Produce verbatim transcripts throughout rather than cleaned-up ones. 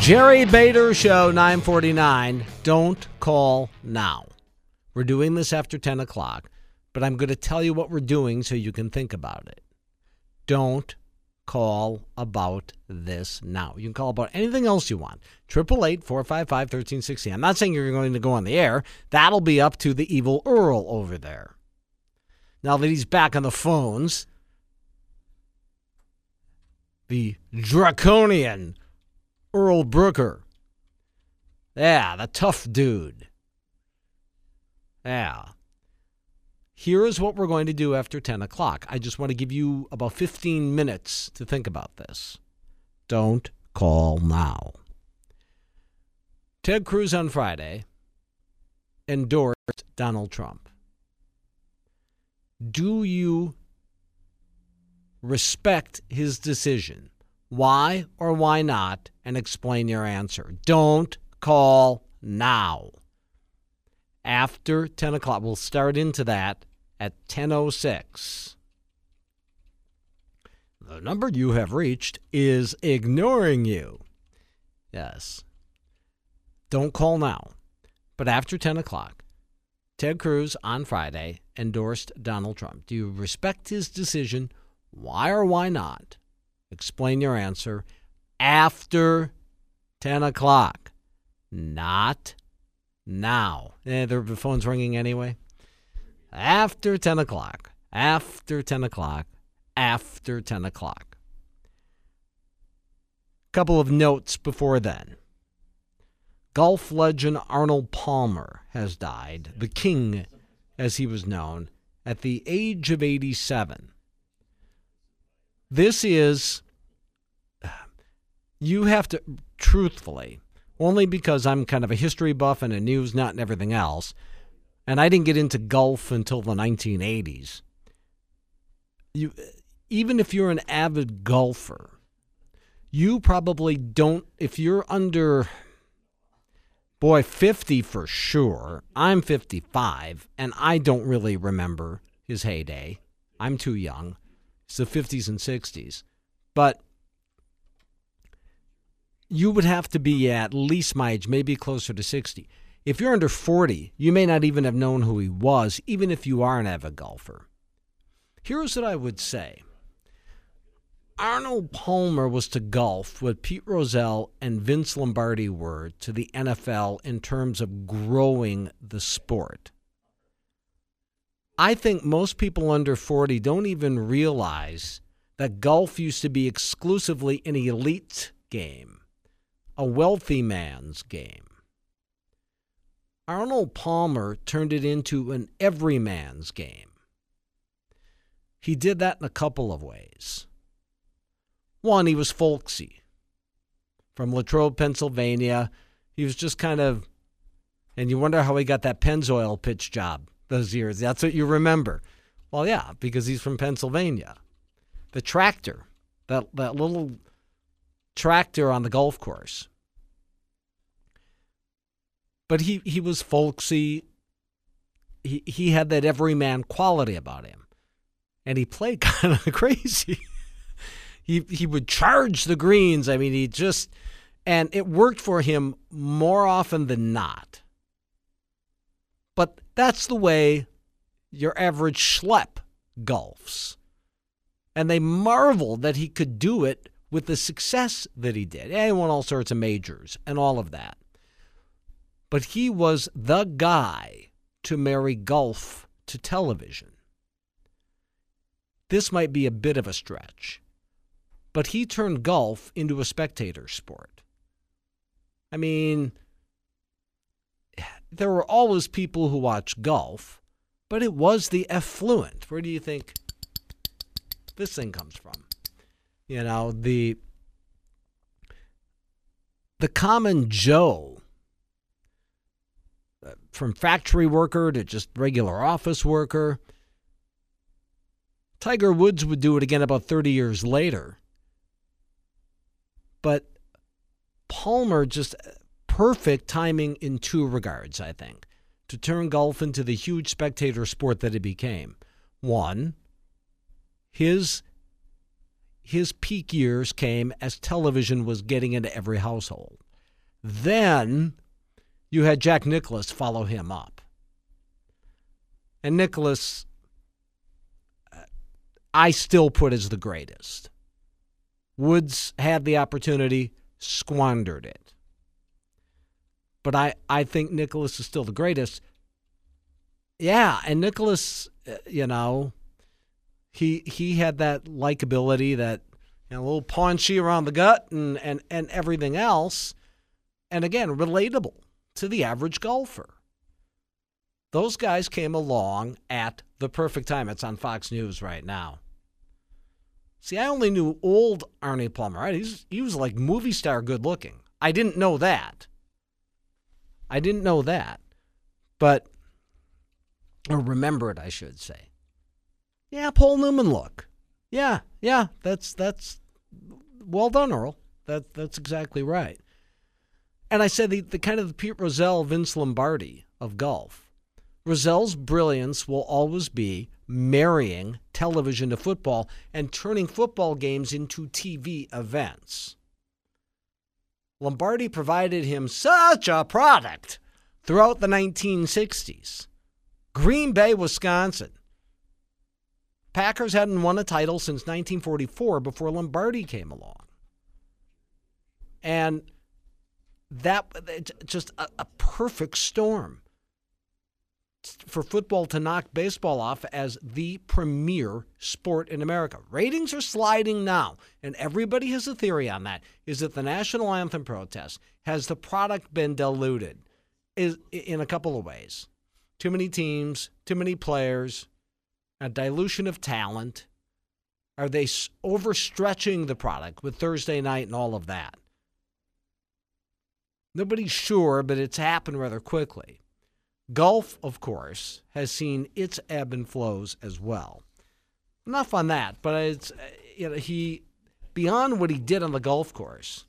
Jerry Bader Show, nine forty-nine. Don't call now. We're doing this after ten o'clock, but I'm going to tell you what we're doing so you can think about it. Don't call about this now. You can call about anything else you want. eight eight eight, four five five, one three six zero. I'm not saying you're going to go on the air. That'll be up to the evil Earl over there. Now that he's back on the phones, the draconian Earl Brooker. Yeah, the tough dude. Yeah. Here is what we're going to do after ten o'clock. I just want to give you about fifteen minutes to think about this. Don't call now. Ted Cruz on Friday endorsed Donald Trump. Do you respect his decision? Why or why not? And explain your answer. Don't call now. After ten o'clock. We'll start into that at ten oh six. The number you have reached is ignoring you. Yes. Don't call now. But after ten o'clock, Ted Cruz on Friday endorsed Donald Trump. Do you respect his decision? Why or why not? Explain your answer after ten o'clock. Not now. Eh, the phone's ringing anyway. After ten o'clock. After ten o'clock. After ten o'clock. Couple of notes before then. Golf legend Arnold Palmer has died. The King, as he was known, at the age of eighty-seven. This is, you have to, truthfully, only because I'm kind of a history buff and a news nut and everything else, and I didn't get into golf until the nineteen eighties. You, even if you're an avid golfer, you probably don't, if you're under, boy, fifty for sure. I'm fifty-five, and I don't really remember his heyday. I'm too young. It's the fifties and sixties. But you would have to be at least my age, maybe closer to sixty. If you're under forty, you may not even have known who he was, even if you are an avid golfer. Here's what I would say. Arnold Palmer was to golf what Pete Rozelle and Vince Lombardi were to the N F L in terms of growing the sport. I think most people under forty don't even realize that golf used to be exclusively an elite game, a wealthy man's game. Arnold Palmer turned it into an everyman's game. He did that in a couple of ways. One, he was folksy. From Latrobe, Pennsylvania, he was just kind of, and you wonder how he got that Pennzoil pitch job those years. That's what you remember. Well, yeah, because he's from Pennsylvania. The tractor, that, that little tractor on the golf course. But he, he was folksy. He, he had that everyman quality about him. And he played kind of crazy. He he would charge the greens. I mean, he just, and it worked for him more often than not. But that's the way your average schlep golfs. And they marveled that he could do it with the success that he did. Yeah, he won all sorts of majors and all of that. But he was the guy to marry golf to television. This might be a bit of a stretch. But he turned golf into a spectator sport. I mean, there were always people who watched golf, but it was the affluent. Where do you think this thing comes from? You know, the the common Joe, from factory worker to just regular office worker. Tiger Woods would do it again about thirty years later. But Palmer, just perfect timing in two regards, I think, to turn golf into the huge spectator sport that it became. One, his, his peak years came as television was getting into every household. Then you had Jack Nicklaus follow him up. And Nicklaus, I still put as the greatest. Woods had the opportunity, squandered it. But I, I think Nicklaus is still the greatest. Yeah, and Nicklaus, you know, he he had that likability, that, you know, a little paunchy around the gut and, and, and everything else. And again, relatable to the average golfer. Those guys came along at the perfect time. It's on Fox News right now. See, I only knew old Arnie Palmer, right? He's, he was like movie star good looking. I didn't know that. I didn't know that. But, or remember it, I should say. Yeah, Paul Newman look. Yeah, yeah, that's, that's, well done, Earl. That, that's exactly right. And I said the, the kind of the Pete Rozelle, Vince Lombardi of golf. Rozelle's brilliance will always be marrying television to football and turning football games into T V events. Lombardi provided him such a product throughout the nineteen sixties. Green Bay, Wisconsin. Packers hadn't won a title since nineteen forty-four before Lombardi came along. And that, just a, a perfect storm for football to knock baseball off as the premier sport in America. Ratings are sliding now, and everybody has a theory on that. Is that the national anthem protest, has the product been diluted? Is in a couple of ways. Too many teams, too many players, a dilution of talent. Are they overstretching the product with Thursday night and all of that? Nobody's sure, but it's happened rather quickly. Golf, of course, has seen its ebb and flows as well. Enough on that, but it's, you know, he, beyond what he did on the golf course,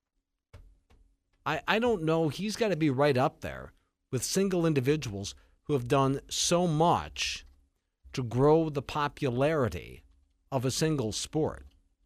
I, I don't know, he's got to be right up there with single individuals who have done so much to grow the popularity of a single sport.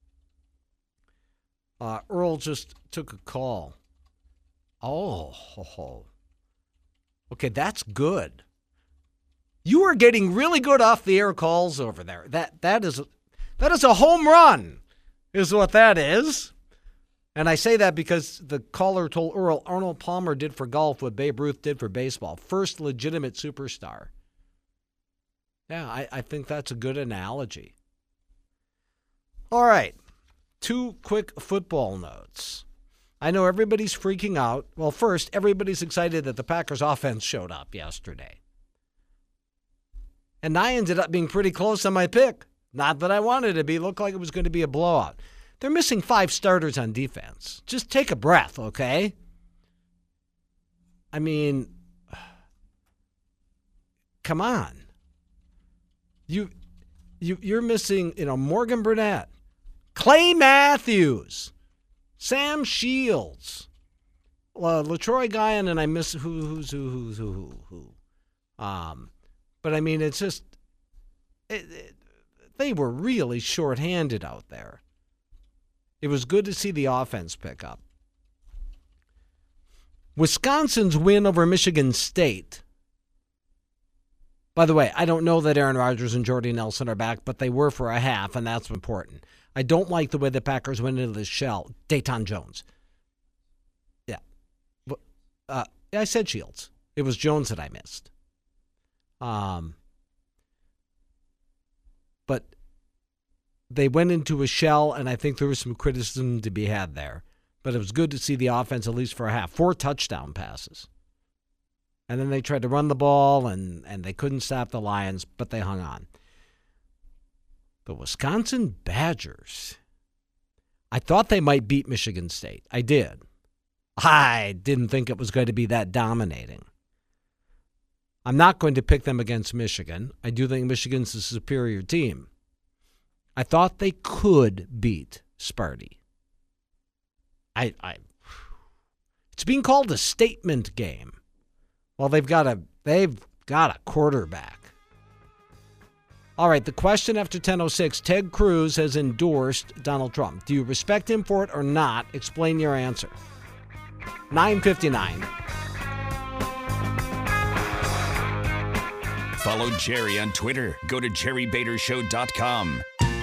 Uh, Earl just took a call. Oh, ho, ho. Okay, that's good. You are getting really good off-the-air calls over there. That that is that is a home run, is what that is. And I say that because the caller told Earl Arnold Palmer did for golf what Babe Ruth did for baseball. First legitimate superstar. Yeah, I, I think that's a good analogy. All right, two quick football notes. I know everybody's freaking out. Well, first, everybody's excited that the Packers offense showed up yesterday. And I ended up being pretty close on my pick. Not that I wanted to be. It looked like it was going to be a blowout. They're missing five starters on defense. Just take a breath, okay? I mean, come on. You, you, you're missing, you know, Morgan Burnett, Clay Matthews, Sam Shields, uh, LaTroy Guion, and I miss who, who's who, who's who, who, who. Um, but I mean, it's just, it, it, they were really shorthanded out there. It was good to see the offense pick up. Wisconsin's win over Michigan State. By the way, I don't know that Aaron Rodgers and Jordy Nelson are back, but they were for a half, and that's important. I don't like the way the Packers went into the shell. Dayton Jones. Yeah. Uh, I said Shields. It was Jones that I missed. Um, but they went into a shell, and I think there was some criticism to be had there. But it was good to see the offense at least for a half. Four touchdown passes. And then they tried to run the ball, and, and they couldn't stop the Lions, but they hung on. The Wisconsin Badgers. I thought they might beat Michigan State. I did. I didn't think it was going to be that dominating. I'm not going to pick them against Michigan. I do think Michigan's a superior team. I thought they could beat Sparty. I, I, it's being called a statement game. Well, they've got a they've got a quarterback. All right, the question after ten oh six, Ted Cruz has endorsed Donald Trump. Do you respect him for it or not? Explain your answer. nine fifty-nine. Follow Jerry on Twitter. Go to jerry bader show dot com.